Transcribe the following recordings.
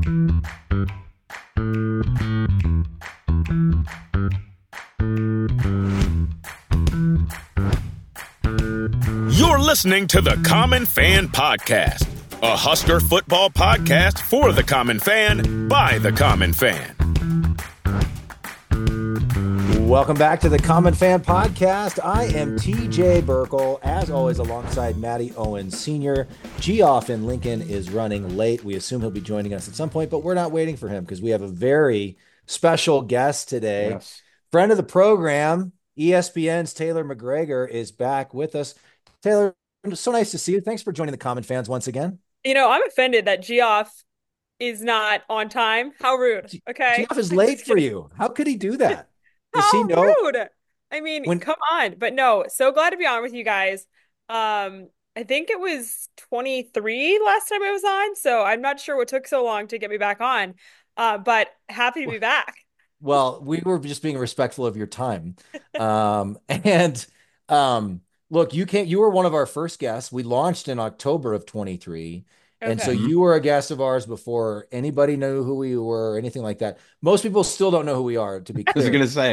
You're listening to the Common Fan Podcast, a Husker football podcast for the common fan by the common fan. Welcome back to the Common Fan Podcast. I am TJ Burkle, as always, alongside Matty Owens Sr. Geoff in Lincoln is running late. We assume he'll be joining us at some point, but we're not waiting for him because we have a very special guest today. Yes. Friend of the program, ESPN's Taylor McGregor is back with us. Taylor, so nice to see you. Thanks for joining the Common Fans once again. You know, I'm offended that Geoff is not on time. How rude. Okay. Geoff is late for you. How could he do that? Does he know? Rude. I mean, come on. But no, so glad to be on with you guys. I think it was 23 last time I was on, so I'm not sure what took so long to get me back on. But happy to be back. Well, we were just being respectful of your time. Look, you were one of our first guests. We launched in October of 23. Okay. And so you were a guest of ours before anybody knew who we were or anything like that. Most people still don't know who we are, to be clear. I was going to say.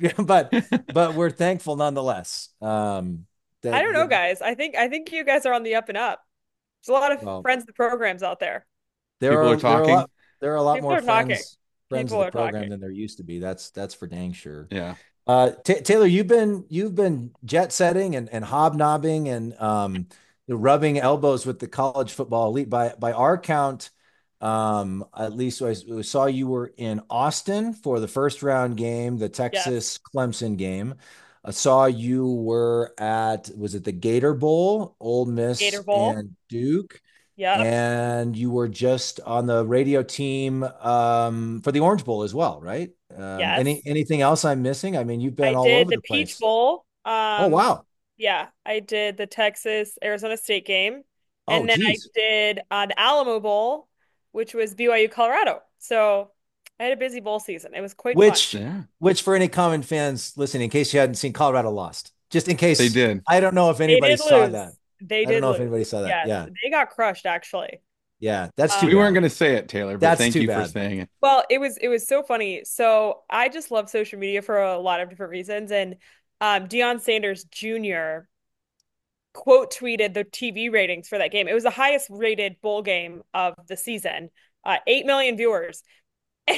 But we're thankful nonetheless. I don't know, guys. I think you guys are on the up and up. There's a lot of friends of the programs out there. There are talking. There are a lot People more friends of People the are program talking. than there used to be. That's for dang sure. Yeah. Taylor, you've been jet setting and hobnobbing and rubbing elbows with the college football elite. By our count, at least I saw you were in Austin for the first round game, the Texas Clemson game. I saw you were was it the Gator Bowl, Ole Miss and Duke? Yeah. And you were just on the radio team for the Orange Bowl as well, right? Yes. Anything else I'm missing? I mean, you've been all over the place. I did the Peach Bowl. Oh, wow. Yeah, I did the Texas-Arizona State game. And then I did the Alamo Bowl, which was BYU Colorado. So I had a busy bowl season. It was quite fun. Which for any common fans listening, in case you hadn't seen, Colorado lost. Just in case. They did. I don't know if anybody saw that. I don't know if anybody saw that. Yeah. They got crushed, actually. Yeah, that's too bad. We weren't going to say it, Taylor, but thank you for saying it. Well, it was so funny. So I just love social media for a lot of different reasons. And Deion Sanders Jr. quote tweeted the TV ratings for that game. It was the highest rated bowl game of the season, 8 million viewers. And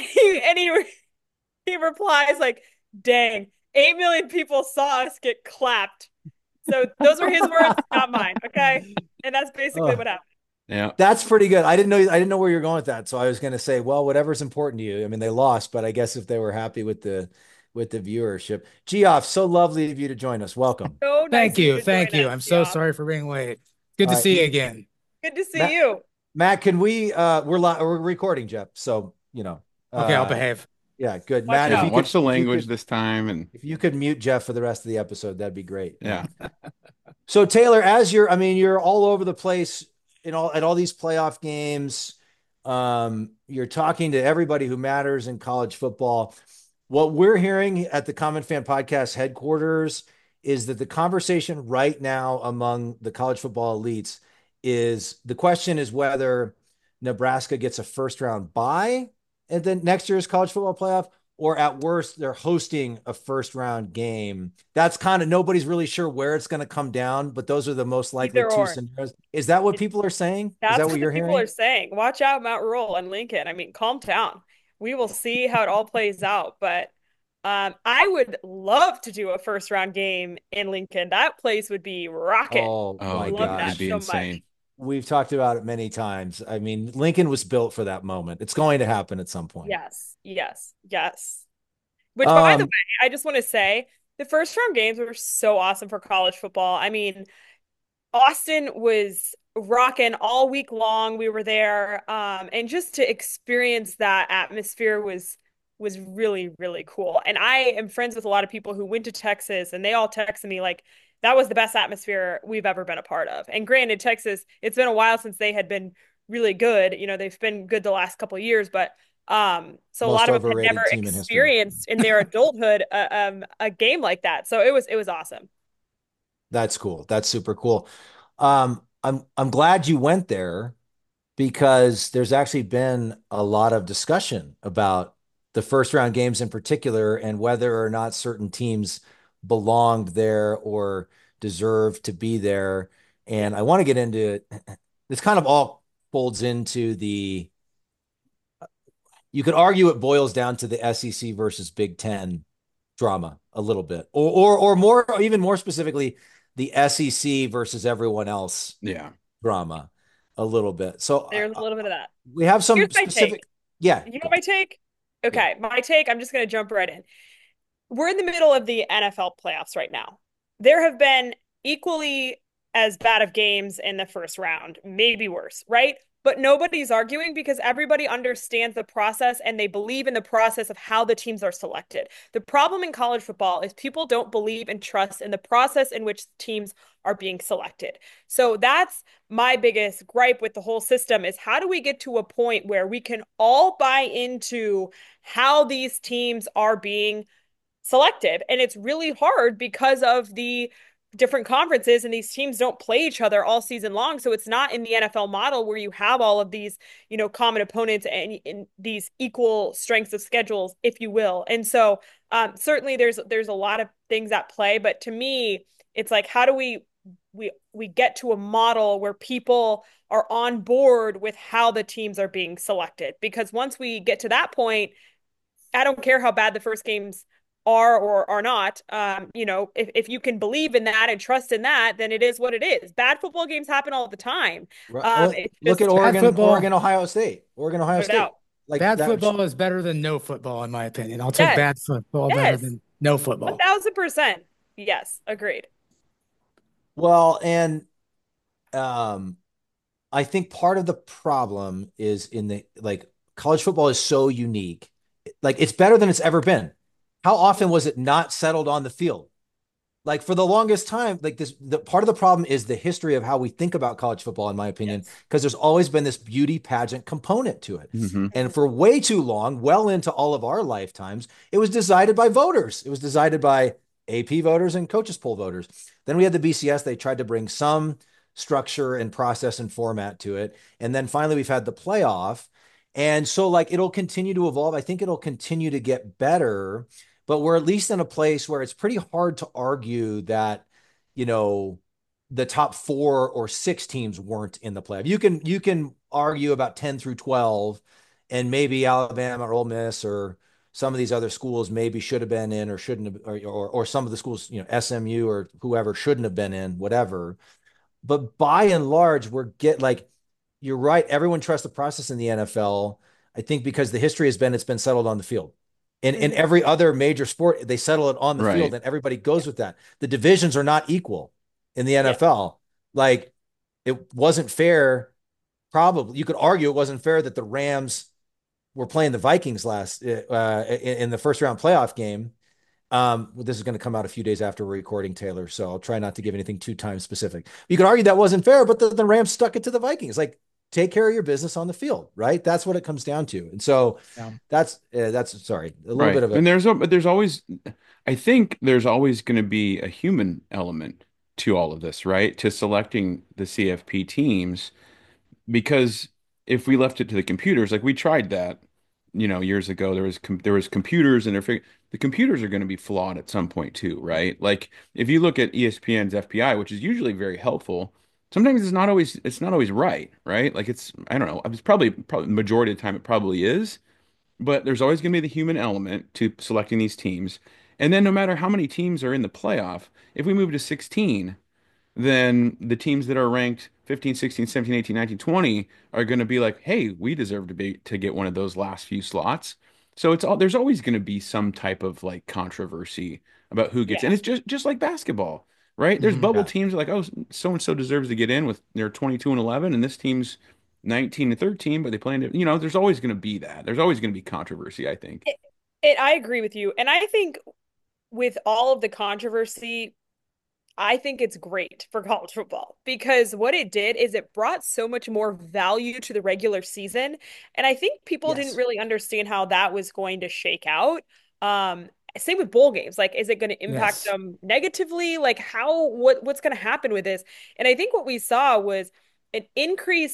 he replies like, dang, 8 million people saw us get clapped. So those were his words, not mine. Okay. And that's basically what happened. Yeah. That's pretty good. I didn't know where you're going with that. So I was going to say, well, whatever's important to you. I mean, they lost, but I guess if they were happy with the viewership. Geoff, so lovely of you to join us. Welcome. So nice Thank you. I'm so sorry for being late. Good to see you again. Good to see you. Matt, can we we're recording, Jeff. So, okay, I'll behave. Yeah, good. Matt, if you watch the language this time, and if you could mute Jeff for the rest of the episode, that'd be great. Yeah. So Taylor, you're all over the place at all these playoff games. You're talking to everybody who matters in college football. What we're hearing at the Common Fan Podcast headquarters is that the conversation right now among the college football elites is the question is whether Nebraska gets a first round bye and then next year's college football playoff, or at worst, they're hosting a first round game. That's kind of, nobody's really sure where it's going to come down, but those are the most likely two scenarios. Is that what people are saying? Is that what you're hearing? People are saying. Watch out, Mount Rural and Lincoln. I mean, calm down. We will see how it all plays out. But I would love to do a first round game in Lincoln. That place would be rocking. Oh my gosh. That'd be insane. We've talked about it many times. I mean, Lincoln was built for that moment. It's going to happen at some point. Yes. Which, by the way, I just want to say the first round games were so awesome for college football. I mean, Austin was rocking all week long. We were there. And just to experience that atmosphere was really, really cool. And I am friends with a lot of people who went to Texas, and they all texted me like, that was the best atmosphere we've ever been a part of. And granted, Texas, it's been a while since they had been really good. They've been good the last couple of years, but so a lot of them had never experienced in their adulthood a game like that. So it was awesome. That's cool. That's super cool. I'm glad you went there. because there's actually been a lot of discussion about the first round games in particular and whether or not certain teams belonged there or deserved to be there. And I want to get into it. This kind of all folds into you could argue it boils down to the SEC versus Big Ten drama a little bit, or more, or even more specifically, the SEC versus everyone else drama a little bit. So there's a little bit of that. We have some Here's specific. Take. Yeah. You know my take? Okay, my take, I'm just going to jump right in. We're in the middle of the NFL playoffs right now. There have been equally as bad of games in the first round, maybe worse, right? But nobody's arguing because everybody understands the process and they believe in the process of how the teams are selected. The problem in college football is people don't believe and trust in the process in which teams are being selected. So that's my biggest gripe with the whole system is how do we get to a point where we can all buy into how these teams are being selected? And it's really hard because of the different conferences and these teams don't play each other all season long. So it's not in the NFL model where you have all of these, common opponents and these equal strengths of schedules, if you will. And so certainly there's a lot of things at play, but to me, it's like, how do we get to a model where people are on board with how the teams are being selected? Because once we get to that point, I don't care how bad the first games are or are not. If you can believe in that and trust in that, then it is what it is. Bad football games happen all the time. Look at Oregon, Ohio State. Ohio State. Like bad football is better than no football, in my opinion. I'll take bad football better than no football. 1,000%. Yes, agreed. Well, and I think part of the problem is college football is so unique. Like it's better than it's ever been. How often was it not settled on the field? Like for the longest time, the part of the problem is the history of how we think about college football, in my opinion, because there's always been this beauty pageant component to it. Mm-hmm. And for way too long, well into all of our lifetimes, it was decided by voters. It was decided by AP voters and coaches poll voters. Then we had the BCS. They tried to bring some structure and process and format to it. And then finally we've had the playoff. And so it'll continue to evolve. I think it'll continue to get better, but we're at least in a place where it's pretty hard to argue that, the top 4 or 6 teams weren't in the playoff. You can argue about 10 through 12 and maybe Alabama or Ole Miss or some of these other schools maybe should have been in or shouldn't have, or some of the schools, SMU or whoever shouldn't have been in, whatever. But by and large, you're right. Everyone trusts the process in the NFL. I think because the history has been, it's been settled on the field. In every other major sport, they settle it on the field and everybody goes with that. The divisions are not equal in the NFL. It wasn't fair. Probably you could argue it wasn't fair that the Rams were playing the Vikings last in the first round playoff game. This is going to come out a few days after we're recording, Taylor, so I'll try not to give anything too time specific. You could argue that wasn't fair, but the Rams stuck it to the Vikings. Take care of your business on the field, right? That's what it comes down to. And so that's sorry, a little bit of it. And there's always, I think there's always going to be a human element to all of this, right? To selecting the CFP teams, because if we left it to the computers, we tried that, years ago, there was computers and the computers are going to be flawed at some point too, right? If you look at ESPN's FPI, which is usually very helpful, sometimes it's not always right? I don't know. It's probably majority of the time it probably is, but there's always going to be the human element to selecting these teams. And then no matter how many teams are in the playoff, if we move to 16, then the teams that are ranked 15, 16, 17, 18, 19, 20 are going to be like, hey, we deserve to get one of those last few slots. So there's always going to be some type of controversy about who gets in. It's just like basketball, right? There's bubble teams like, oh, so and so deserves to get in with their 22-11, and this team's 19-13, but they play in, there's always going to be that. There's always going to be controversy, I think. I agree with you. And I think with all of the controversy, I think it's great for college football because what it did is it brought so much more value to the regular season. And I think people didn't really understand how that was going to shake out. Same with bowl games. Is it going to impact them negatively? What's going to happen with this? And I think what we saw was an increased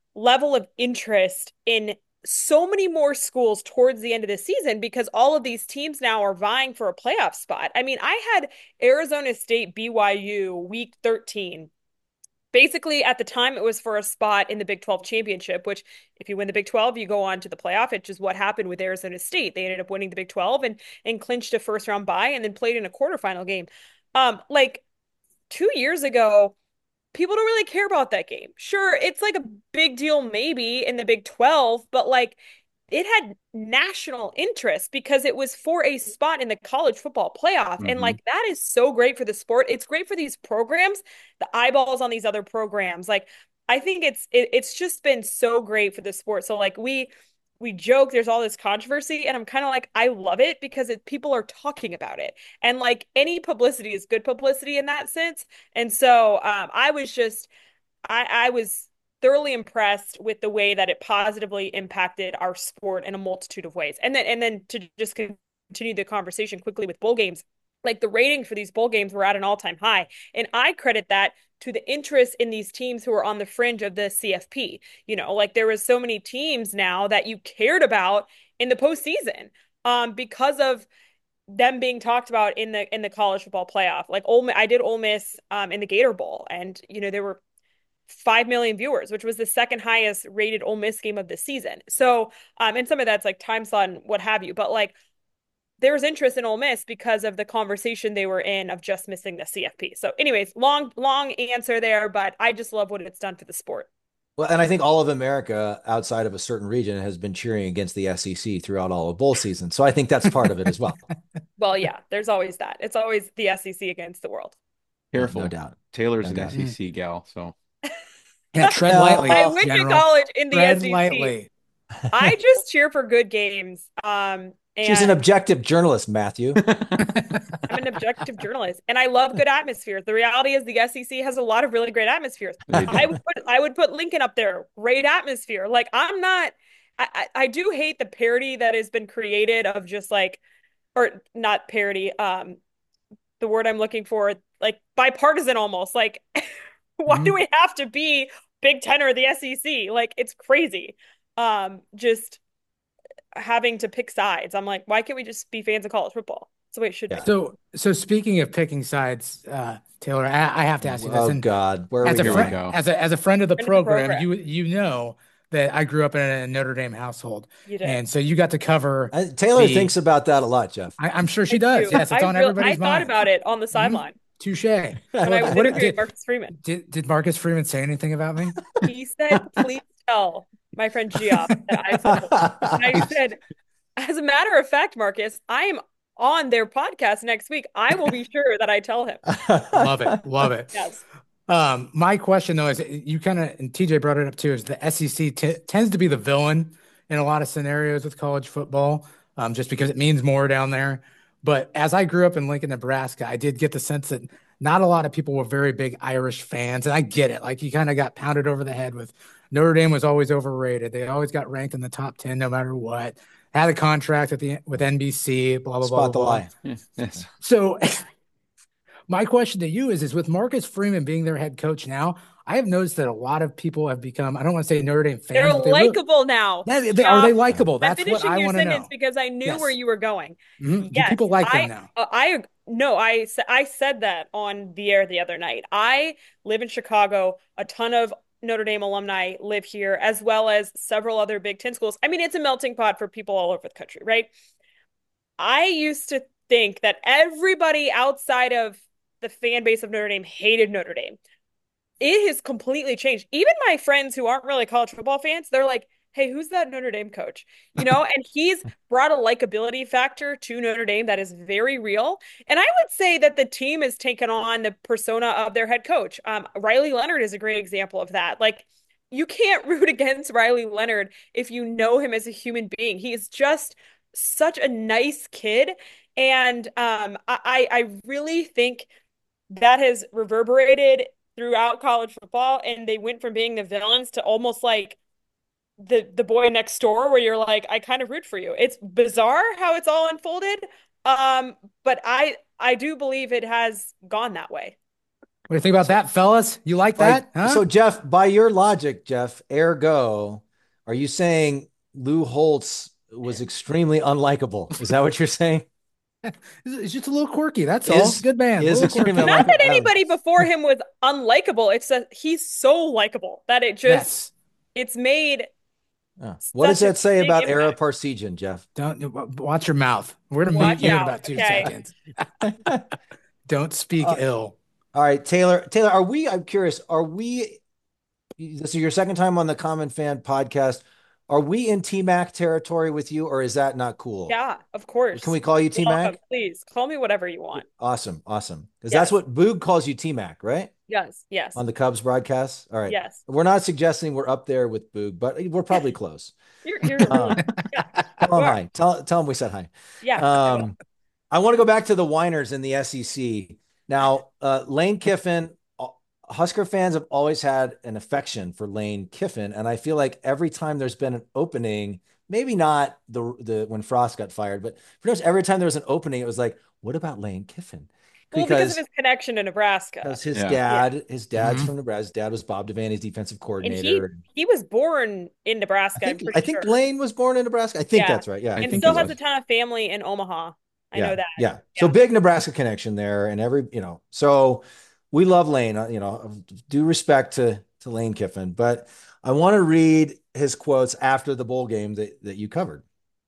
level of interest in so many more schools towards the end of the season because all of these teams now are vying for a playoff spot. I mean, I had Arizona State BYU week 13. Basically, at the time, it was for a spot in the Big 12 championship, which if you win the Big 12, you go on to the playoff. It's just what happened with Arizona State. They ended up winning the Big 12 and clinched a first round bye and then played in a quarterfinal game. Like 2 years ago, people don't really care about that game. Sure, it's like a big deal maybe in the Big 12, but like it had national interest because it was for a spot in the college football playoff. And like that is so great for the sport. It's great for these programs, the eyeballs on these other programs. Like I think it's just been so great for the sport. So like we joke there's all this controversy and I'm kind of like I love it because people are talking about it. And like any publicity is good publicity in that sense. And so I was thoroughly impressed with the way that it positively impacted our sport in a multitude of ways. And then to just continue the conversation quickly with bowl games, like the ratings for these bowl games were at an all-time high. And I credit that to the interest in these teams who are on the fringe of the CFP. You know, like there was so many teams now that you cared about in the postseason because of them being talked about in the college football playoff. Like I did Ole Miss in the Gator Bowl, and you know there were 5 million viewers, which was the second highest rated Ole Miss game of the season. So, and some of that's like time slot and what have you, but like there was interest in Ole Miss because of the conversation they were in of just missing the CFP. So, anyways, long answer there, but I just love what it's done for the sport. Well, and I think all of America outside of a certain region has been cheering against the SEC throughout all of bowl season. So I think that's part of it as well. Well, yeah, there's always that. It's always the SEC against the world. Careful. No doubt. Taylor's No an doubt. SEC gal, so. Yeah, tread lightly. I went to college in the tread SEC. Lightly. I just cheer for good games. She's an objective journalist, Matthew. I'm an objective journalist, and I love good atmospheres. The reality is, the SEC has a lot of really great atmospheres. I would put Lincoln up there. Great atmosphere. Like I'm not. I do hate the parody that has been created of just like, or not parody. The word I'm looking for, like bipartisan almost. Like, why do we have to be Big Ten or the SEC? Like it's crazy. Just having to pick sides. I'm like, why can't we just be fans of college football? That's the way it should be. So speaking of picking sides, Taylor, I have to ask you this. Oh God, where are we going? As a friend of the program, you know that I grew up in a Notre Dame household, and so you got to cover. Taylor thinks about that a lot, Jeff. I'm sure she does. Yes, it's on everybody's mind. I thought about it on the sideline. Touche. What did Marcus Freeman? Did Marcus Freeman say anything about me? He said, "Please tell my friend Geoff that I said, as a matter of fact, Marcus, I am on their podcast next week. I will be sure that I tell him." Love it. Yes. My question though is, you kind of, and TJ brought it up too, is the SEC tends to be the villain in a lot of scenarios with college football, just because it means more down there. But as I grew up in Lincoln, Nebraska, I did get the sense that not a lot of people were very big Irish fans. And I get it. Like you kind of got pounded over the head with Notre Dame was always overrated. They always got ranked in the top 10 no matter what. Had a contract with NBC, blah, blah, Spot blah, the blah. Yes. So my question to you is with Marcus Freeman being their head coach now, I have noticed that a lot of people have become, I don't want to say Notre Dame fans. They're likable now. Are they likable? That's what I want to know. Because I knew where you were going. Mm-hmm. Yes, do people like them now? I said that on the air the other night. I live in Chicago. A ton of Notre Dame alumni live here, as well as several other Big Ten schools. I mean, it's a melting pot for people all over the country, right? I used to think that everybody outside of the fan base of Notre Dame hated Notre Dame. It has completely changed. Even my friends who aren't really college football fans, they're like, hey, who's that Notre Dame coach? You know, and he's brought a likability factor to Notre Dame that is very real. And I would say that the team has taken on the persona of their head coach. Riley Leonard is a great example of that. Like, you can't root against Riley Leonard if you know him as a human being. He is just such a nice kid. And I really think that has reverberated throughout college football, and they went from being the villains to almost like the boy next door, where you're like, I kind of root for you. It's bizarre how it's all unfolded, but I do believe it has gone that way. What do you think about that, fellas? You like that? Huh? So Jeff, by your logic, Jeff, ergo, are you saying Lou Holtz was extremely unlikable? Is that what you're saying? It's just a little quirky. That's all. Is Good man. A is little extremely quirky. Not that unlikable? anybody before him was unlikable. It's that he's so likable that Yes. it's made What does such a that say big about Ara impact. Parsegian, Jeff? Don't watch your mouth. We're gonna mute Watch you in out. about 2 Okay. seconds. Don't speak ill. All right, Taylor. Taylor, I'm curious. This is your second time on the Common Fan podcast. Are we in T-Mac territory with you, or is that not cool? Yeah, of Can course. we call you You're welcome. T-Mac? Please call me whatever you want. Awesome, awesome. Because that's Yes. what Boog calls you, T-Mac, right? Yes. Yes. On the Cubs broadcast. All right. Yes. We're not suggesting we're up there with Boog, but we're probably close. You're really, yeah. Tell him You are. hi. Tell him we said hi. Yeah. I will. I want to go back to the whiners in the SEC. Now, Lane Kiffin, Husker fans have always had an affection for Lane Kiffin, and I feel like every time there's been an opening, maybe not the when Frost got fired, but pretty much every time there was an opening, it was like, what about Lane Kiffin? Well, because of his connection to Nebraska. Because his Yeah. dad's from Nebraska. His dad was Bob Devaney's defensive And coordinator. he was born in Nebraska, I'm pretty I think sure. Lane was born in Nebraska. I think Yeah. that's right. Yeah, I And think still he has was. a ton of family in Omaha. I know that. Yeah. So big Nebraska connection there, and so we love Lane. Due respect to Lane Kiffin, but I want to read his quotes after the bowl game that you covered.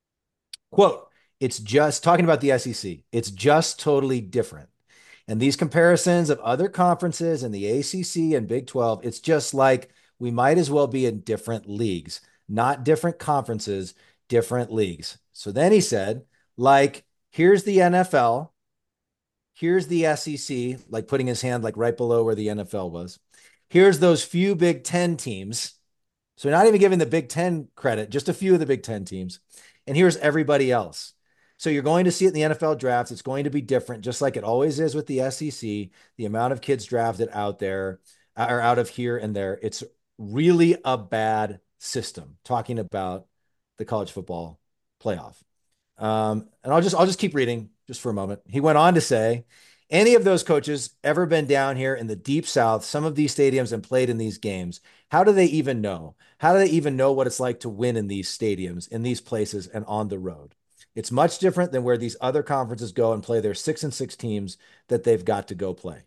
Quote: "It's just talking about the SEC. It's just totally different." And these comparisons of other conferences and the ACC and Big 12, it's just like we might as well be in different leagues, not different conferences, different leagues. So then he said, like, here's the NFL, here's the SEC, like putting his hand like right below where the NFL was. Here's those few Big 10 teams. So not even giving the Big 10 credit, just a few of the Big 10 teams. And here's everybody else. So you're going to see it in the NFL drafts. It's going to be different, just like it always is with the SEC. The amount of kids drafted out there or out of here and there. It's really a bad system. Talking about the college football playoff. And I'll just keep reading just for a moment. He went on to say, any of those coaches ever been down here in the deep South, some of these stadiums, and played in these games? How do they even know? How do they even know what it's like to win in these stadiums, in these places, and on the road? It's much different than where these other conferences go and play their 6-6 teams that they've got to go play.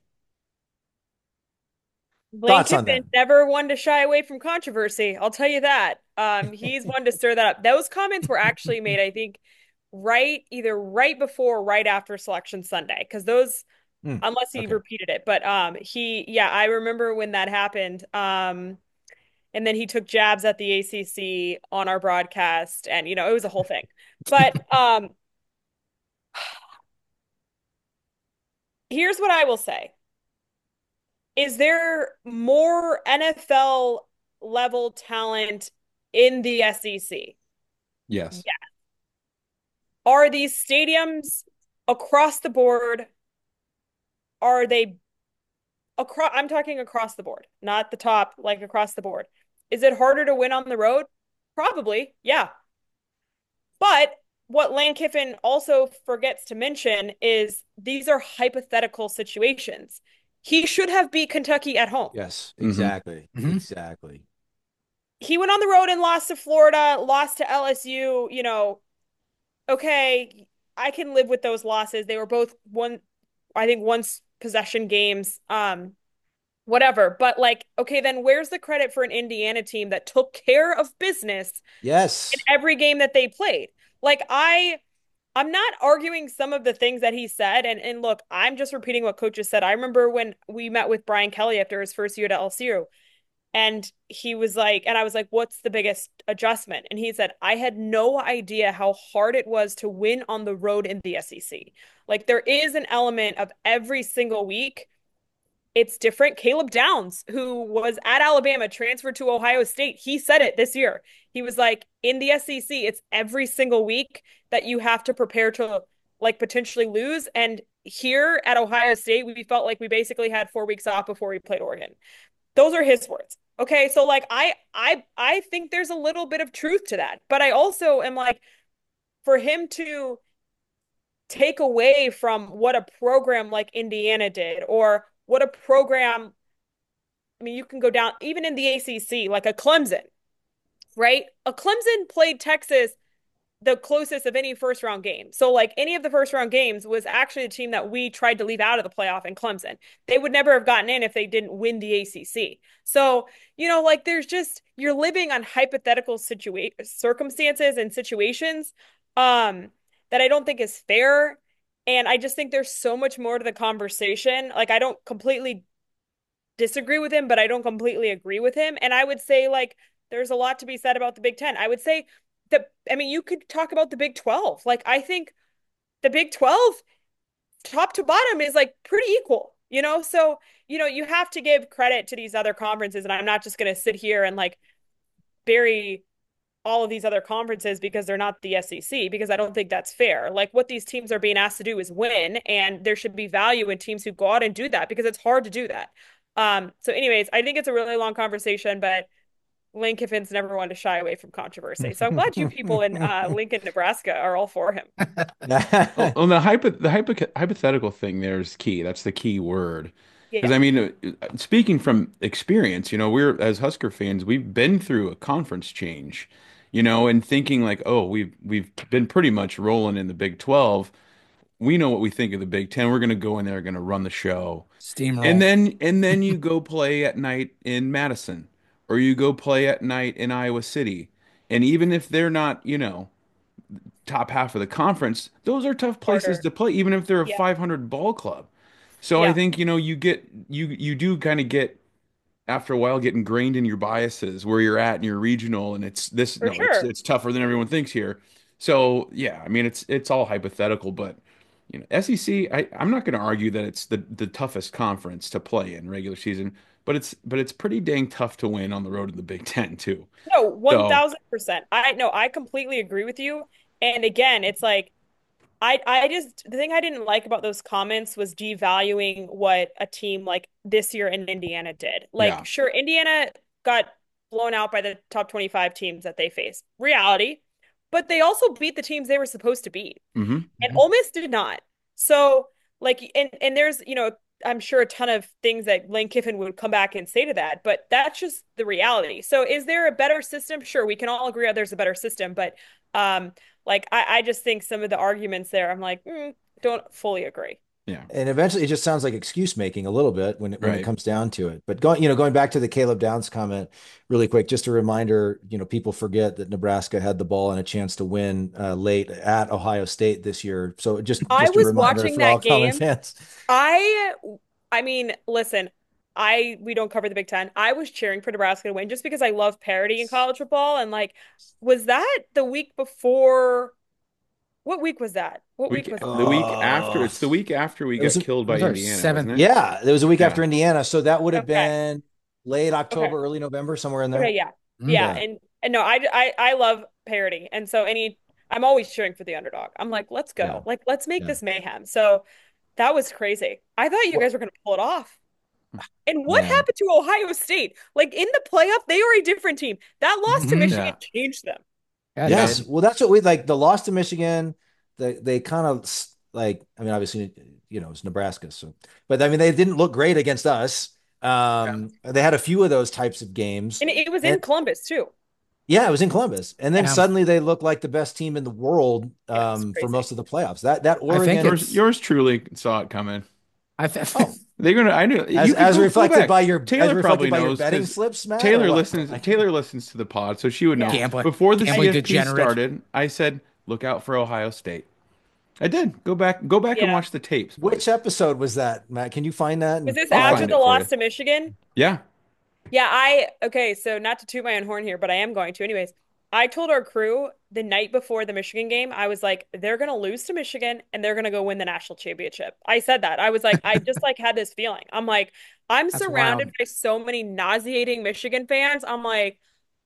Lane Thoughts on Kiffin that? never one to shy away from controversy. I'll tell you that. He's one to stir that up. Those comments were actually made, I think, either right before or right after Selection Sunday, because those, unless he repeated it, but I remember when that happened. And then he took jabs at the ACC on our broadcast, and it was a whole thing. But here's what I will say. Is there more NFL level talent in the SEC? Yes. Yeah. Are these stadiums across the board? Are they across? I'm talking across the board, not the top, like across the board. Is it harder to win on the road? Probably, yeah. But what Lane Kiffin also forgets to mention is these are hypothetical situations. He should have beat Kentucky at home. Yes, exactly. Mm-hmm. Exactly. He went on the road and lost to Florida, lost to LSU. Okay, I can live with those losses. They were both one possession games. Whatever. But okay, then where's the credit for an Indiana team that took care of business Yes. in every game that they played? I'm not arguing some of the things that he said. And look, I'm just repeating what coaches said. I remember when we met with Brian Kelly after his first year at LSU, and he was like, and I was like, what's the biggest adjustment? And he said, I had no idea how hard it was to win on the road in the SEC. There is an element of every single week. It's different. Caleb Downs, who was at Alabama, transferred to Ohio State. He said it this year. He was like, in the SEC, it's every single week that you have to prepare to potentially lose. And here at Ohio State, we felt like we basically had 4 weeks off before we played Oregon. Those are his words. Okay. So I think there's a little bit of truth to that, but I also am for him to take away from what a program like Indiana did or what a program, I mean, you can go down even in the ACC, like a Clemson, right? A Clemson played Texas the closest of any first round game. So like any of the first round games was actually a team that we tried to leave out of the playoff in Clemson. They would never have gotten in if they didn't win the ACC. So, like there's just you're living on hypothetical circumstances and situations that I don't think is fair. And I just think there's so much more to the conversation. Like I don't completely disagree with him, but I don't completely agree with him. And I would say like there's a lot to be said about the Big Ten. I would say that I mean you could talk about the Big 12. Like I think the Big 12 top to bottom is like pretty equal, So, you have to give credit to these other conferences, and I'm not just gonna sit here and like bury all of these other conferences because they're not the SEC, because I don't think that's fair. Like what these teams are being asked to do is win, and there should be value in teams who go out and do that because it's hard to do that. So anyways, I think it's a really long conversation, but Lane Kiffin's never one to shy away from controversy. So I'm glad you people in Lincoln, Nebraska are all for him. Well, hypothetical thing there is key. That's the key word. Because Yeah, I mean, speaking from experience, we're as Husker fans, we've been through a conference change, and thinking like, oh, we've been pretty much rolling in the Big 12. We know what we think of the Big 10. We're going to go in there, going to run the show. Steamroll. And then you go play at night in Madison, or you go play at night in Iowa City. And even if they're not, top half of the conference, those are tough places harder. to play, even if they're a Yeah, 500 ball club. So I yeah, think, you do kind of get after a while get ingrained in your biases where you're at and you're regional and it's this for no, it's sure. it's tougher than everyone thinks here. So yeah, I mean it's all hypothetical, but SEC, I'm not going to argue that it's the toughest conference to play in regular season, but it's pretty dang tough to win on the road in the Big Ten too. No, So 1000%. I no, I completely agree with you. And again, it's like I just the thing I didn't like about those comments was devaluing what a team like this year in Indiana did. Like, yeah. sure, Indiana got blown out by the top 25 teams that they faced. Reality. But they also beat the teams they were supposed to beat. Hmm. And Ole Miss did not. So, like, and there's, I'm sure a ton of things that Lane Kiffin would come back and say to that, but that's just the reality. So, is there a better system? Sure, we can all agree that there's a better system, but like I just think some of the arguments there, I'm like, don't fully agree. Yeah. And eventually it just sounds like excuse making a little bit when it Right. comes down to it. But going back to the Caleb Downs comment really quick, just a reminder, people forget that Nebraska had the ball and a chance to win late at Ohio State this year. So I just a was reminder watching for all that common game. fans. I I mean, listen, we don't cover the Big Ten. I was cheering for Nebraska to win just because I love parity in college football. And like, was that the week before? What week was that? What week was that? The week after, Oh, it's the week after we it was got killed It by was our Indiana, wasn't seventh. it? yeah, it was a week Yeah. after Indiana. So that would have Okay. been late Okay. October, early November, somewhere in there. Okay, yeah. Mm. Yeah, Yeah, and no, I love parity. And so I'm always cheering for the underdog. I'm like, let's yeah, go. Like, let's make yeah. this mayhem. So that was crazy. I thought you Well, guys were gonna pull it off. And what man. happened to Ohio State? Like in the playoff, they were a different team. That loss to Mhm. Michigan Yeah. changed them. Yeah, it Yes. did. Well, that's what we like. The loss to Michigan, they kind of like, I mean, obviously, it's Nebraska. So, but I mean, they didn't look great against us. They had a few of those types of games. And it was And in Columbus too. yeah, it was in Columbus. And then Yeah. suddenly they looked like the best team in the world Yeah, it's for crazy. most of the playoffs. That I think Oregon, Yours truly saw it coming. I th oh, They're gonna. I knew as you could as go reflected back. by your Taylor probably knows betting because slips, Matt, or Taylor what? listens. Taylor listens to the pod, so she would know. Yeah. Before the gambling CFP degenerate. started, I said, "Look out for Ohio State." I did. Go back and Yeah. watch the tapes, Which boys. episode was that, Matt? Can you find that Was and this I'll flag after find it? the it for you. loss to Michigan? Yeah. Yeah, okay, so not to toot my own horn here, but I am going to anyways. I told our crew the night before the Michigan game, I was like, they're gonna lose to Michigan and they're gonna go win the national championship. I said that. I was like, I just like had this feeling. I'm like, I'm That's surrounded wild. by so many nauseating Michigan fans. I'm like,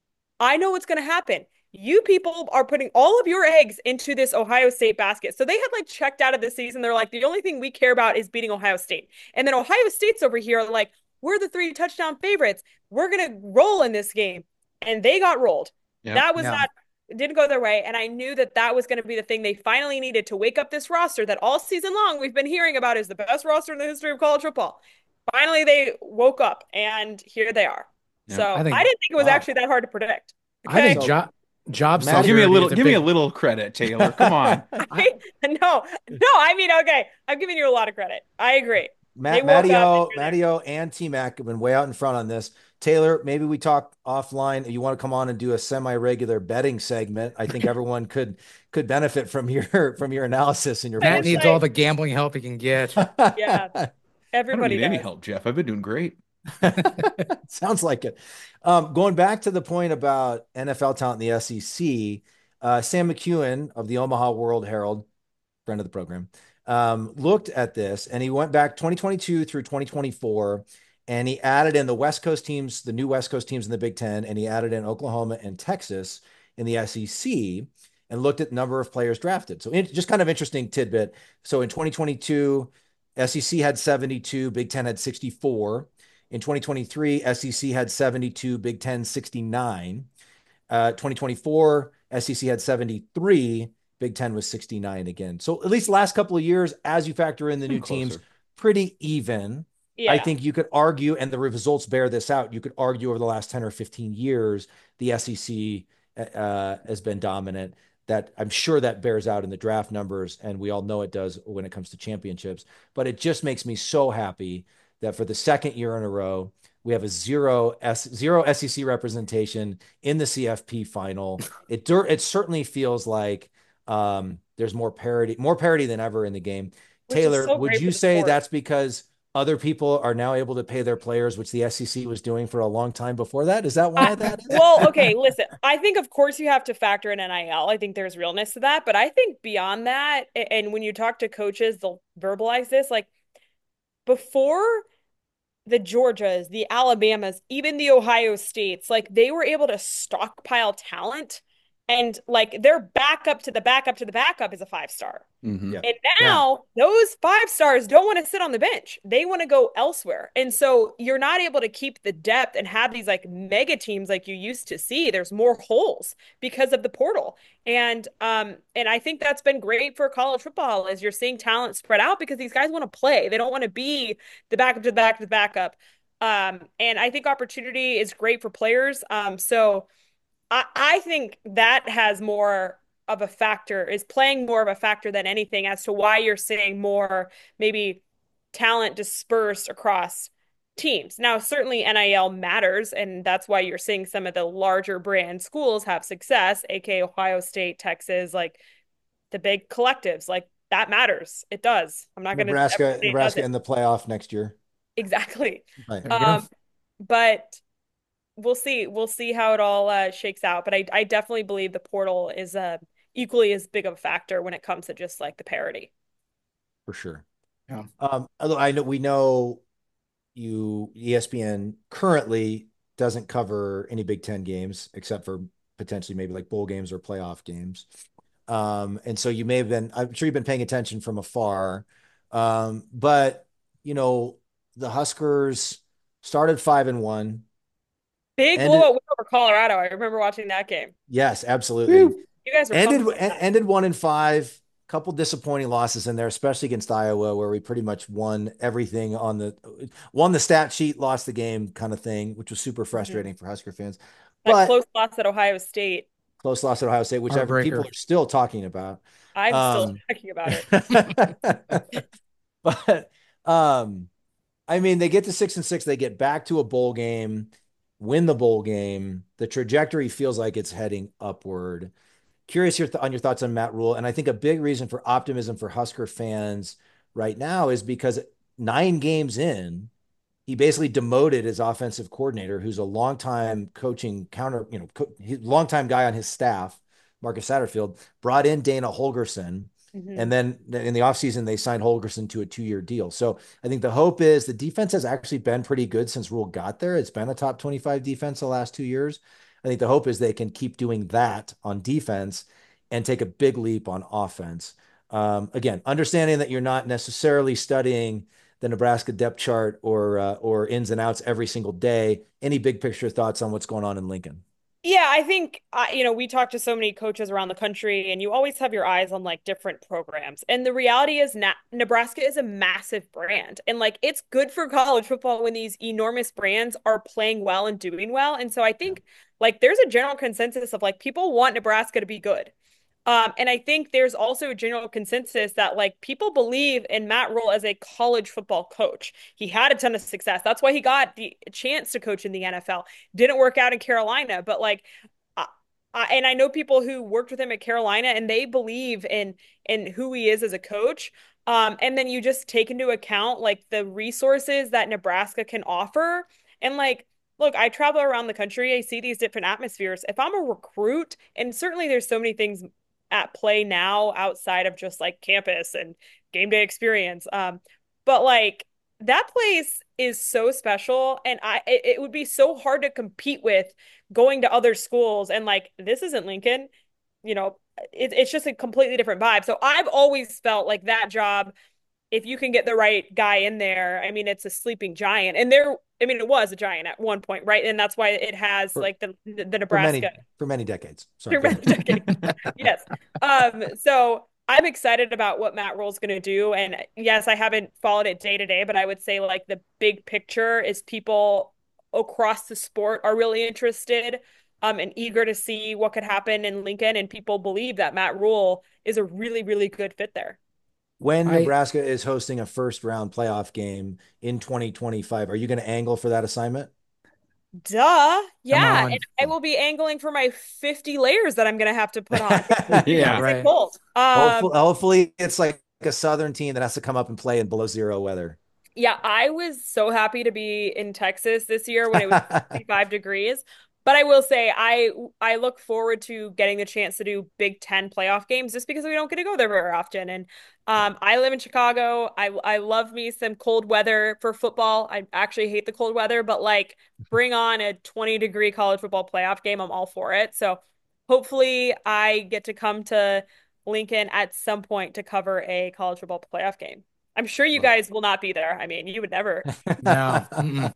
I know what's gonna happen. You people are putting all of your eggs into this Ohio State basket. So they had like checked out of the season. They're like, the only thing we care about is beating Ohio State. And then Ohio State's over here like, we're the 3 touchdown favorites. We're gonna roll in this game. And they got rolled. Yep. That was Yeah. not it didn't go their way. And I knew that that was going to be the thing they finally needed to wake up this roster that all season long we've been hearing about is the best roster in the history of college football. finally they woke up and here they are. Yeah. So I I think didn't think it was Wow. actually that hard to predict. I think Okay. job Matt, Give me a security little, is a give me a big. little credit, Taylor. Come on. No, I mean, okay, I'm giving you a lot of credit. I agree. They woke up and you're there. Mattio and T Mac have been way out in front on this. Taylor, maybe we talk offline. You want to come on and do a semi-regular betting segment? I think everyone could benefit from your analysis and your Matt needs all foresight. the gambling help he can get. Yeah, I don't everybody need any does. help, Jeff. I've been doing great. Sounds like it. Going back to the point about NFL talent in the SEC, Sam McEwen of the Omaha World Herald, friend of the program, looked at this and he went back 2022 through 2024 and he added in the West Coast teams, the new West Coast teams in the Big Ten, and he added in Oklahoma and Texas in the SEC and looked at the number of players drafted. So just kind of interesting tidbit. So in 2022, SEC had 72, Big Ten had 64. In 2023, SEC had 72, Big Ten 69. 2024, SEC had 73, Big Ten was 69 again. So at least the last couple of years, as you factor in the new teams, pretty even. Yeah. I think you could argue, and the results bear this out, you could argue over the last 10 or 15 years, the SEC has been dominant. That I'm sure that bears out in the draft numbers, and we all know it does when it comes to championships. But it just makes me so happy that for the second year in a row, we have a zero SEC representation in the CFP final. It certainly feels like there's more parity than ever in the game. Which is Taylor, so would great you for the say sport. that's because other people are now able to pay their players, which the SEC was doing for a long time before that? Is that why that is? Well, okay, listen, I think of course you have to factor in NIL. I think there's realness to that, but I think beyond that, and when you talk to coaches, they'll verbalize this, like before the Georgias, the Alabamas, even the Ohio States, like they were able to stockpile talent and like their backup to the backup to the backup is a 5-star. Mm-hmm. Yeah. And now those 5-stars don't want to sit on the bench. They want to go elsewhere. And so you're not able to keep the depth and have these like mega teams like you used to see. There's more holes because of the portal. And I think that's been great for college football as you're seeing talent spread out because these guys want to play. They don't want to be the backup to the back to the backup. And I think opportunity is great for players. So I think that has more of a factor, is playing more of a factor than anything as to why you're seeing more maybe talent dispersed across teams. Now, certainly NIL matters, and that's why you're seeing some of the larger brand schools have success, aka Ohio State, Texas, like the big collectives. Like that matters. It does. I'm not going to Nebraska in the playoff next year. exactly. Right. But we'll see. We'll see how it all shakes out. But I definitely believe the portal is equally as big of a factor when it comes to just like the parity. For sure. Yeah. Although we know ESPN currently doesn't cover any Big Ten games except for potentially maybe like bowl games or playoff games. And so you may have been, I'm sure you've been paying attention from afar. But the Huskers started 5-1. Big blowout win over Colorado. I remember watching that game. Yes, absolutely. Woo. You guys were ended 1-5. Couple disappointing losses in there, especially against Iowa, where we pretty much won everything won the stat sheet, lost the game kind of thing, which was super frustrating for Husker fans. That close loss at Ohio State. Close loss at Ohio State, which people are still talking about. I'm still talking about it. But I mean, they get to 6-6, they get back to a bowl game, win the bowl game. The trajectory feels like it's heading upward. Curious on your thoughts on Matt Rhule. And I think a big reason for optimism for Husker fans right now is because 9 games in, he basically demoted his offensive coordinator, who's a longtime coaching longtime guy on his staff, Marcus Satterfield, brought in Dana Holgorsen. Mm-hmm. And then in the offseason, they signed Holgorsen to a 2-year deal. So I think the hope is the defense has actually been pretty good since Rhule got there. It's been a top 25 defense the last 2 years. I think the hope is they can keep doing that on defense and take a big leap on offense. Again, understanding that you're not necessarily studying the Nebraska depth chart or ins and outs every single day. Any big picture thoughts on what's going on in Lincoln? Yeah, I think we talk to so many coaches around the country, and you always have your eyes on like different programs. And the reality is, Na Nebraska is a massive brand, and like it's good for college football when these enormous brands are playing well and doing well. And so I think like there's a general consensus of like people want Nebraska to be good. And I think there's also a general consensus that like people believe in Matt Rhule as a college football coach. He had a ton of success. That's why he got the chance to coach in the NFL. Didn't work out in Carolina, but like and I know people who worked with him at Carolina and they believe in who he is as a coach. And then you just take into account like the resources that Nebraska can offer. And like, look, I travel around the country, I see these different atmospheres. If I'm a recruit, and certainly there's so many things at play now outside of just like campus and game day experience. But like that place is so special, and it would be so hard to compete with going to other schools. And like this isn't Lincoln, you know, it's just a completely different vibe. So I've always felt like that job, if you can get the right guy in there, I mean, it's a sleeping giant. And I mean, it was a giant at one point, right? And that's why it has for, like the Nebraska for many decades. Sorry, through many decades. Yes. So I'm excited about what Matt Rhule's going to do. And yes, I haven't followed it day to day, but I would say like the big picture is people across the sport are really interested and eager to see what could happen in Lincoln. And people believe that Matt Rhule is a really, really good fit there. when I Nebraska is hosting a first round playoff game in 2025, are you going to angle for that assignment? Duh. come Yeah. And on. I will be angling for my 50 layers that I'm going to have to put on. Yeah, Yeah. Freezing right. cold. Hopefully it's like a Southern team that has to come up and play in below zero weather. Yeah, I was so happy to be in Texas this year when it was 65 degrees. But I will say I look forward to getting the chance to do Big Ten playoff games just because we don't get to go there very often. And I live in Chicago. I love me some cold weather for football. I actually hate the cold weather, but like bring on a 20-degree college football playoff game. I'm all for it. So hopefully I get to come to Lincoln at some point to cover a college football playoff game. I'm sure you Well, guys will not be there. I mean, you would never. No. Mm-mm.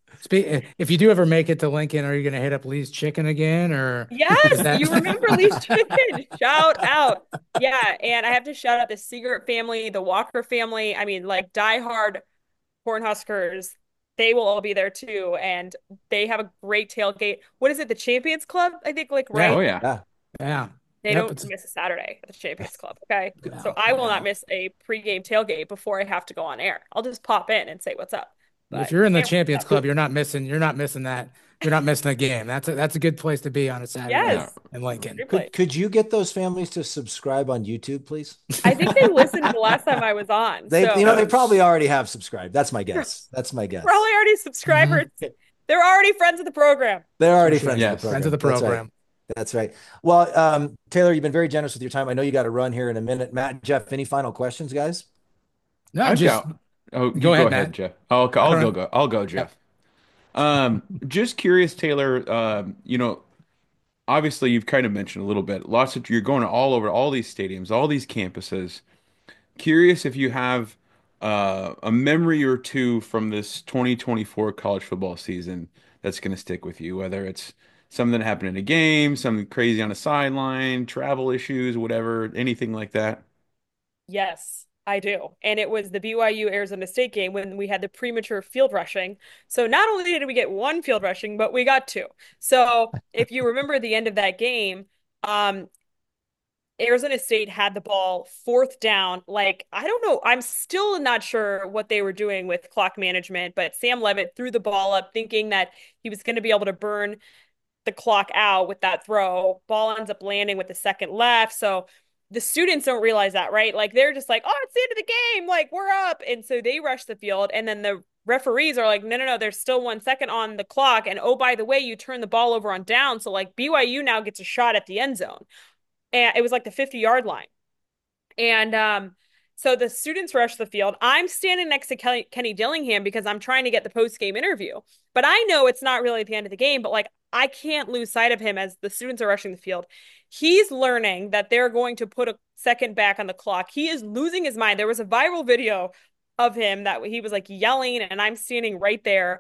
If you do ever make it to Lincoln, are you going to hit up Lee's Chicken again, or is Yes, that? you remember Lee's Chicken. Shout out. Yeah, and I have to shout out the Seegert family, the Walker family. I mean, like diehard Cornhuskers, they will all be there too. And they have a great tailgate. What is it? The Champions Club? I think, like, Yeah, Oh right? yeah. yeah. yeah, They yep. don't It's miss a Saturday at the Champions Club. Okay. So no, I will not no. miss a pregame tailgate before I have to go on air. I'll just pop in and say what's up. If But you're in the can't wait Champions though. Club, you're not missing. You're not missing that. You're not missing the game. That's a good place to be on a Saturday Yeah. Yes. in Lincoln. Great place. Could you get those families to subscribe on YouTube, please? I think they listened the last time I was on. They So probably already have subscribed. That's my they're guess. That's my guess. probably already subscribers. Mhm. They're already friends of the program. They're For already sure. friends of the Yes. Friends of program. the That's right. program. That's right. Well, Taylor, you've been very generous with your time. I know you got to run here in a minute. Matt, Jeff, any final questions, guys? No, I've just got. Oh, you go go ahead, ahead, Matt. Jeff. I I'll don't know. go. I'll go, Jeff. Just curious, Taylor. Obviously you've kind of mentioned a little bit. Lots of you're going all over all these stadiums, all these campuses. Curious if you have a memory or two from this 2024 college football season that's going to stick with you, whether it's something that happened in a game, something crazy on a sideline, travel issues, whatever, anything like that. Yes, I do. And it was the BYU Arizona State game when we had the premature field rushing. So not only did we get one field rushing, but we got two. So if you remember the end of that game, um, Arizona State had the ball fourth down. Like, I don't know. I'm still not sure what they were doing with clock management, but Sam Levitt threw the ball up thinking that he was going to be able to burn the clock out with that throw. Ball ends up landing with the second left. So the students don't realize that, right? Like they're just like, oh, it's the end of the game. Like we're up. And so they rush the field. And then the referees are like, no, no, no, there's still 1 second on the clock. And oh, by the way, you turn the ball over on down. So like BYU now gets a shot at the end zone. And it was like the 50-yard line. And so the students rush the field. I'm standing next to Kenny Dillingham because I'm trying to get the post-game interview. But I know it's not really at the end of the game, but like I can't lose sight of him as the students are rushing the field. He's learning that they're going to put a second back on the clock. He is losing his mind. There was a viral video of him that he was like yelling, and I'm standing right there.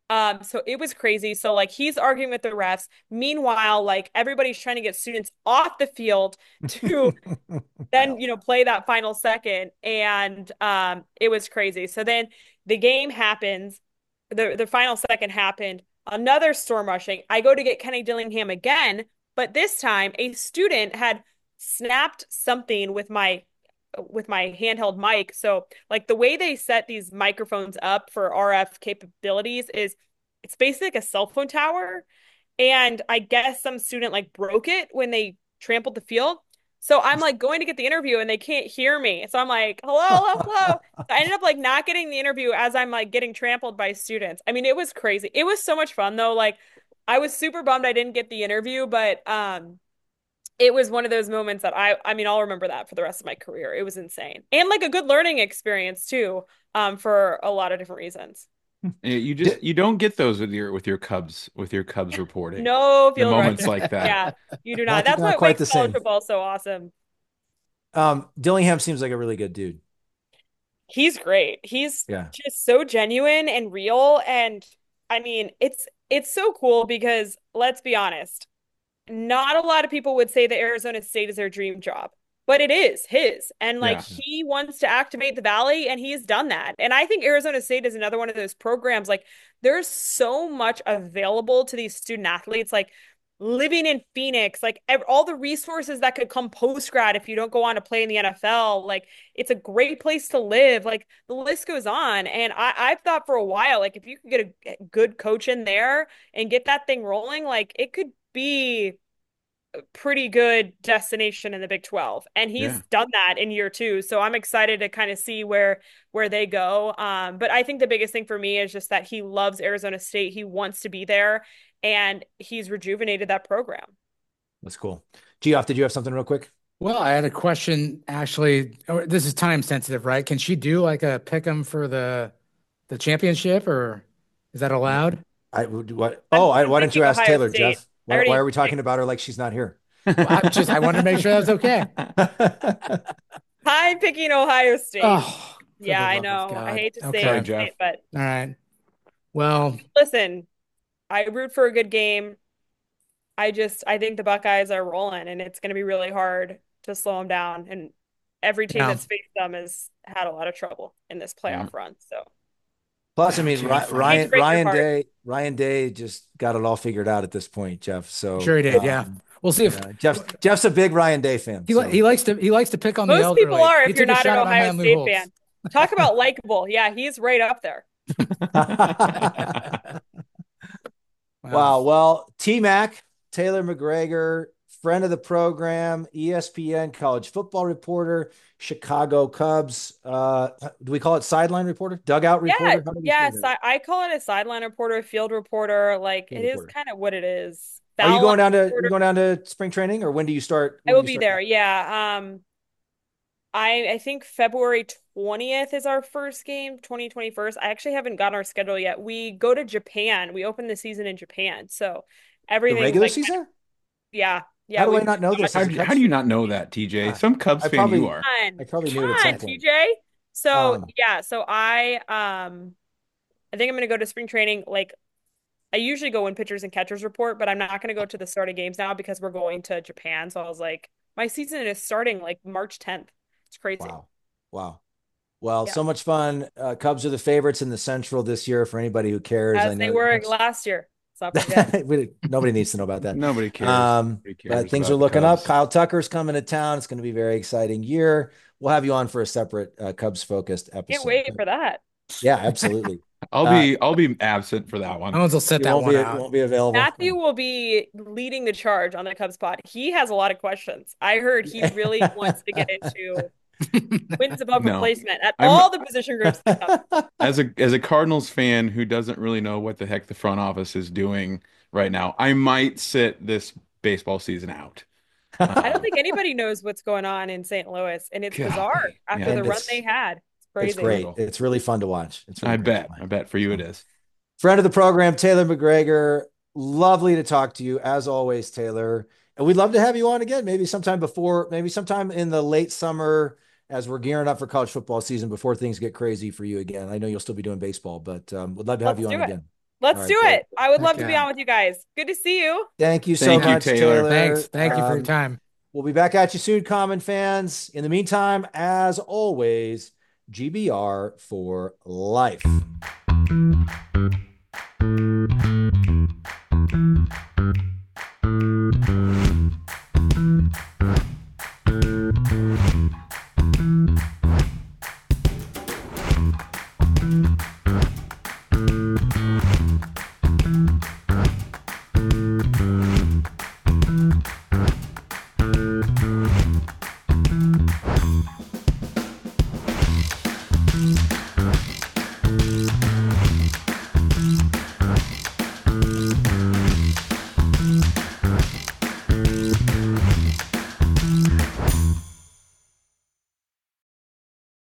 So it was crazy. So like he's arguing with the refs. Meanwhile, like everybody's trying to get students off the field to then, play that final second. And it was crazy. So then the game happens, the final second happened, another storm rushing. I go to get Kenny Dillingham again, but this time a student had snapped something with my handheld mic. So like the way they set these microphones up for RF capabilities is it's basically like a cell phone tower. And I guess some student like broke it when they trampled the field. So I'm like going to get the interview and they can't hear me. So I'm like, hello, hello, hello. So I ended up like not getting the interview as I'm like getting trampled by students. I mean, it was crazy. It was so much fun though. Like I was super bummed I didn't get the interview, but it was one of those moments that I mean, I'll remember that for the rest of my career. It was insane. And like a good learning experience too, for a lot of different reasons. Yeah, you don't get those with your Cubs reporting. No The field moments rush. like that. Yeah, you do not. Not That's not what quite the makes college same. football so awesome. Dillingham seems like a really good dude. He's great. He's Yeah. just so genuine and real. And I mean, it's so cool because let's be honest, not a lot of people would say that Arizona State is their dream job, but it is his. And like Yeah. he wants to activate the Valley and he's done that. And I think Arizona State is another one of those programs. Like there's so much available to these student athletes, like living in Phoenix, like all the resources that could come post grad if you don't go on to play in the NFL. Like it's a great place to live. Like the list goes on. And I've thought for a while, like if you could get a good coach in there and get that thing rolling, like it could be pretty good destination in the Big 12. And he's Yeah. done that in year two. So I'm excited to kind of see where they go. But I think the biggest thing for me is just that he loves Arizona State. He wants to be there and he's rejuvenated that program. That's cool. Geoff, did you have something real quick? Well, I had a question actually. This is time sensitive, right? Can she do like a pick 'em for the championship, or is that allowed? I would what? I'm Why don't you picking ask Ohio Taylor, State. Jeff? I Why already are we talking about her like she's not here? Well, I wanted to make sure that was okay. I'm picking Ohio State. Oh, for Yeah, the I love of know. I God. hate to say Okay. Sorry, it, Jeff. but All right. Well, listen, I root for a good game. I think the Buckeyes are rolling and it's going to be really hard to slow them down. And every team yeah. that's faced them has had a lot of trouble in this Yeah. playoff run. So Plus, I mean, Okay, fine. Ryan break your heart. Ryan Day just got it all figured out at this point, Jeff. So Sure he did. Yeah. We'll see if Jeff's a big Ryan Day fan. he, so. he likes to pick on the most elderly. people are He if you're took a not an shot at my Ohio man Lou State Holtz. fan. Talk about likable. Yeah, he's right up there. Wow. Well, T-Mac, Taylor McGregor, friend of the program, ESPN college football reporter, Chicago Cubs. Do we call it sideline reporter? Dugout Yeah, reporter? How do we say yes. that? I call it a sideline reporter, field reporter. Like Field it is reporter. kind of what it is. Are you Foul going line down to reporter. spring training, or when do you start? I When will do you be start there. Yeah. I think February 20th is our first game, 2021st. I actually haven't gotten our schedule yet. We go to Japan. We open the season in Japan. So the everything's regular like season? yeah. How Yeah, do we I not know this? How As a do, Cubs how do you fan? not know that, TJ? Ah, Some Cubs I fan you probably are. I probably knew Come it at some on, point. TJ. So Um, yeah, so I think I'm gonna go to spring training. Like I usually go when pitchers and catchers report, but I'm not gonna go to the starting games now because we're going to Japan. So I was like, my season is starting like March 10th. It's crazy. wow. Wow. Well, Yeah. so much fun. Cubs are the favorites in the Central this year for anybody who cares. I As they know were last year. Let's not forget. nobody needs to know about that. Nobody cares. Nobody But cares things about are the looking up. Cubs. Kyle Tucker's coming to town. It's going to be a very exciting year. We'll have you on for a separate Cubs focused Can't episode. wait for that. Yeah, absolutely. I'll be absent for that one. I will set You that won't one be out. won't be available. Matthew will be leading the charge on the Cubs pod. He has a lot of questions. I heard he really wants to get into wins above No. replacement at I'm- all the position groups. As a Cardinals fan who doesn't really know what the heck the front office is doing right now, I might sit this baseball season out. I don't think anybody knows what's going on in St. Louis, and it's God. bizarre after Yeah. the And run it's- they had. It's crazy. It's great. It's really fun to watch. It's really I great to bet. watch. I bet for you it is. Friend of the program, Taylor McGregor. Lovely to talk to you as always, Taylor. And we'd love to have you on again, maybe sometime in the late summer as we're gearing up for college football season before things get crazy for you again. I know you'll still be doing baseball, but we'd love to have Let's you on do it. again. Let's All right, do great. it. I would love Heck to be yeah. on with you guys. Good to see you. Thank you so Thank you, much, Taylor. Taylor. Thanks. Thank you for your time. We'll be back at you soon, Common fans. In the meantime, as always, GBR for life.